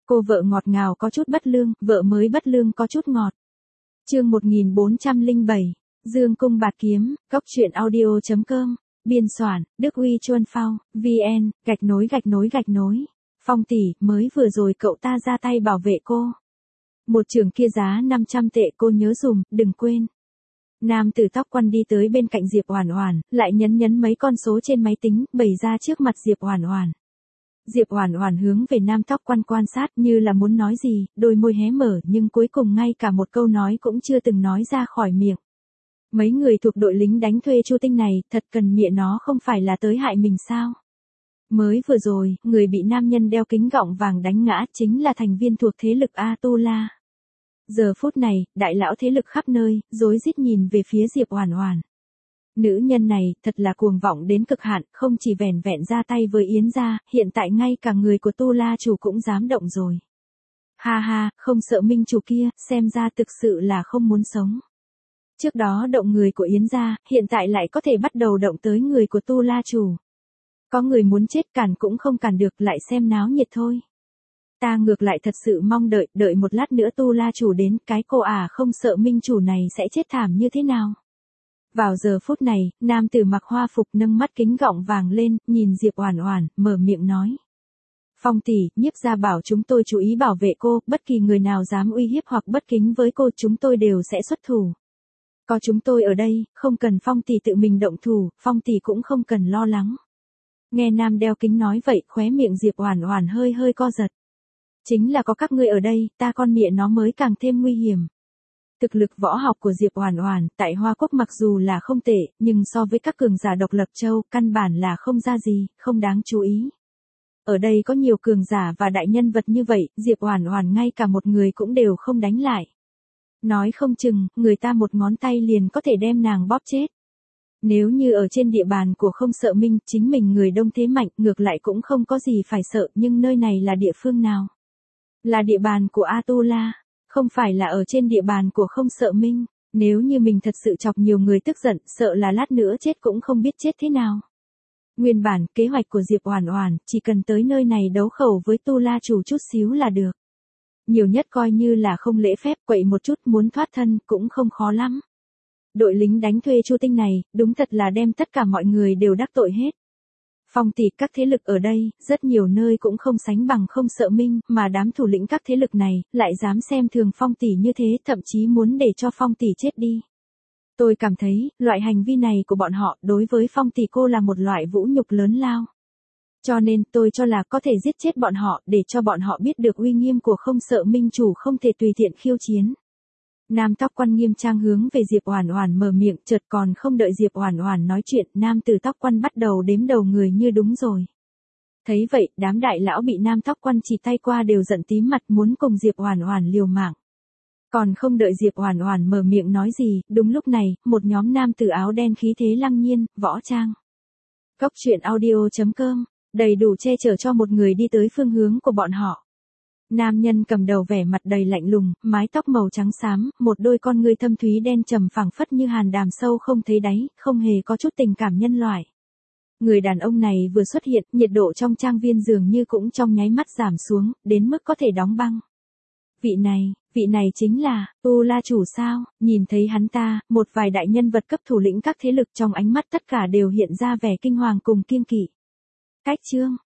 Cô vợ ngọt ngào có chút bất lương, vợ mới bất lương có chút ngọt. Chương 1407, Dương Cung Bạt Kiếm, Cốc Truyện Audio.com, biên soạn, Đức Uy Chuân Phao, VN, _. Phong tỷ, mới vừa rồi cậu ta ra tay bảo vệ cô. Một trường kia giá 500 tệ cô nhớ dùm, đừng quên. Nam tử tóc quăn đi tới bên cạnh Diệp Oản Oản, lại nhấn mấy con số trên máy tính, bày ra trước mặt Diệp Oản Oản. Diệp Oản Oản hướng về nam tóc quăn quan sát như là muốn nói gì, đôi môi hé mở nhưng cuối cùng ngay cả một câu nói cũng chưa từng nói ra khỏi miệng. Mấy người thuộc đội lính đánh thuê Chu Tinh này, thật cần mẹ nó không phải là tới hại mình sao? Mới vừa rồi, người bị nam nhân đeo kính gọng vàng đánh ngã chính là thành viên thuộc thế lực Atula. Giờ phút này, đại lão thế lực khắp nơi, rối rít nhìn về phía Diệp Oản Oản. Nữ nhân này, thật là cuồng vọng đến cực hạn, không chỉ vẻn vẹn ra tay với Yến gia, hiện tại ngay cả người của Tu La chủ cũng dám động rồi. Ha ha, không sợ minh chủ kia, xem ra thực sự là không muốn sống. Trước đó động người của Yến gia, hiện tại lại có thể bắt đầu động tới người của Tu La chủ. Có người muốn chết cản cũng không cản được, lại xem náo nhiệt thôi. Ta ngược lại thật sự mong đợi một lát nữa Tu La chủ đến, cái cô không sợ minh chủ này sẽ chết thảm như thế nào. Vào giờ phút này, nam tử mặc hoa phục nâng mắt kính gọng vàng lên, nhìn Diệp Oản Oản, mở miệng nói. Phong tỷ, nhiếp gia bảo chúng tôi chú ý bảo vệ cô, bất kỳ người nào dám uy hiếp hoặc bất kính với cô chúng tôi đều sẽ xuất thủ. Có chúng tôi ở đây, không cần Phong tỷ tự mình động thủ, Phong tỷ cũng không cần lo lắng. Nghe nam đeo kính nói vậy, khóe miệng Diệp Oản Oản hơi co giật. Chính là có các ngươi ở đây, ta con mẹ nó mới càng thêm nguy hiểm. Thực lực võ học của Diệp Oản Oản tại Hoa Quốc mặc dù là không tệ, nhưng so với các cường giả độc lập châu, căn bản là không ra gì, không đáng chú ý. Ở đây có nhiều cường giả và đại nhân vật như vậy, Diệp Oản Oản ngay cả một người cũng đều không đánh lại. Nói không chừng, người ta một ngón tay liền có thể đem nàng bóp chết. Nếu như ở trên địa bàn của không sợ minh, chính mình người đông thế mạnh, ngược lại cũng không có gì phải sợ, nhưng nơi này là địa phương nào? Là địa bàn của Atula, không phải là ở trên địa bàn của không sợ minh. Nếu như mình thật sự chọc nhiều người tức giận, sợ là lát nữa chết cũng không biết chết thế nào. Nguyên bản, kế hoạch của Diệp Oản Oản, chỉ cần tới nơi này đấu khẩu với Tu La chủ chút xíu là được. Nhiều nhất coi như là không lễ phép, quậy một chút muốn thoát thân, cũng không khó lắm. Đội lính đánh thuê Chu Tinh này, đúng thật là đem tất cả mọi người đều đắc tội hết. Phong tỷ, các thế lực ở đây, rất nhiều nơi cũng không sánh bằng không sợ minh, mà đám thủ lĩnh các thế lực này, lại dám xem thường Phong tỷ như thế, thậm chí muốn để cho Phong tỷ chết đi. Tôi cảm thấy, loại hành vi này của bọn họ, đối với Phong tỷ cô là một loại vũ nhục lớn lao. Cho nên, tôi cho là có thể giết chết bọn họ, để cho bọn họ biết được uy nghiêm của không sợ minh chủ không thể tùy tiện khiêu chiến. Nam tóc quăn nghiêm trang hướng về Diệp Oản Oản mở miệng, chợt còn không đợi Diệp Oản Oản nói chuyện, nam tử tóc quăn bắt đầu đếm đầu người như đúng rồi. Thấy vậy, đám đại lão bị nam tóc quăn chỉ tay qua đều giận tím mặt muốn cùng Diệp Oản Oản liều mạng. Còn không đợi Diệp Oản Oản mở miệng nói gì, đúng lúc này, một nhóm nam tử áo đen khí thế lăng nhiên, võ trang. Cốc Truyện Audio.com, đầy đủ che chở cho một người đi tới phương hướng của bọn họ. Nam nhân cầm đầu vẻ mặt đầy lạnh lùng, mái tóc màu trắng xám, một đôi con ngươi thâm thúy đen trầm phẳng phất như hàn đàm sâu không thấy đáy, không hề có chút tình cảm nhân loại. Người đàn ông này vừa xuất hiện, nhiệt độ trong trang viên dường như cũng trong nháy mắt giảm xuống, đến mức có thể đóng băng. Vị này chính là, Tu La chủ sao? Nhìn thấy hắn ta, một vài đại nhân vật cấp thủ lĩnh các thế lực trong ánh mắt tất cả đều hiện ra vẻ kinh hoàng cùng kiêng kỵ. Cách chương